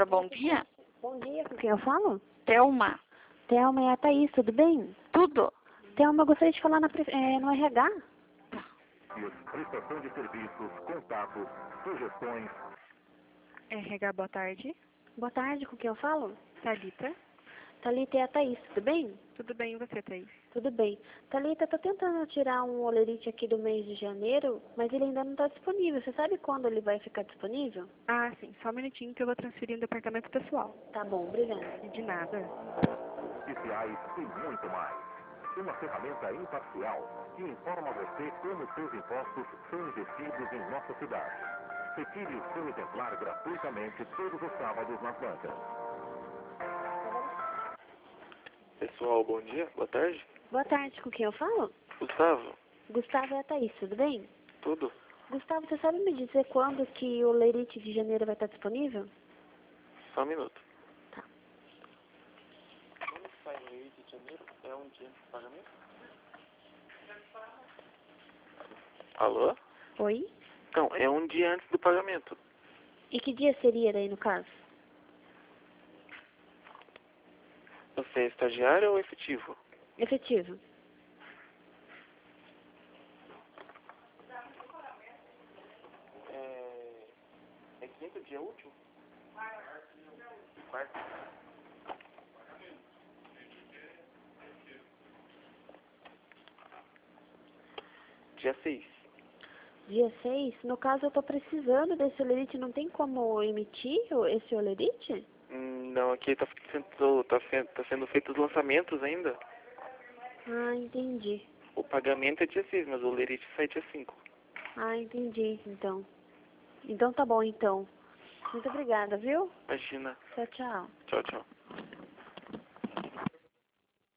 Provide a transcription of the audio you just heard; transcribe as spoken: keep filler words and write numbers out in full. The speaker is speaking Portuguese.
Senhora, bom dia. Bom dia, com quem eu falo? Thelma. Thelma, é a Thaís, tudo bem? Tudo? Thelma, eu gostaria de falar na, pre- é, no R H. Prestação de serviços, contatos, sugestões. R H, boa tarde. Boa tarde, com quem eu falo? Thalita. Thalita, é a Thaís, tudo bem? Tudo bem, e você, Thaís? Tudo bem. Thalita, tô tentando tirar um olerite aqui do mês de janeiro, mas ele ainda não está disponível. Você sabe quando ele vai ficar disponível? Ah, sim, só um minutinho que eu vou transferir no departamento pessoal. Tá bom, obrigada. De nada. Oficiais e muito mais. Uma ferramenta imparcial que informa você como seus impostos são investidos em nossa cidade. Retire o seu exemplar gratuitamente todos os sábados nas bancas. Pessoal, bom dia, boa tarde. Boa tarde, com quem eu falo? Gustavo, Gustavo, é a Thaís, tudo bem? tudo? Gustavo, você sabe me dizer quando que o olerite de janeiro vai estar disponível? Só um minuto. Tá. Quando sai o mês de janeiro, é um dia de pagamento? Alô? Oi? Então, é um dia antes do pagamento. E que dia seria daí, no caso? Você é estagiário ou efetivo? Efetivo. É... É quinto dia útil? Quarto. Dia seis. Dia seis? No caso, eu tô precisando desse olerite. Não tem como emitir o- esse olerite? Hum, Não, aqui tá sendo, tá, fe- tá sendo feito os lançamentos ainda. Ah, entendi. O pagamento é dia seis, mas o lerite sai dia cinco. Ah, entendi, então. Então tá bom, então. Muito obrigada, viu? Imagina. Tchau, tchau. Tchau, tchau.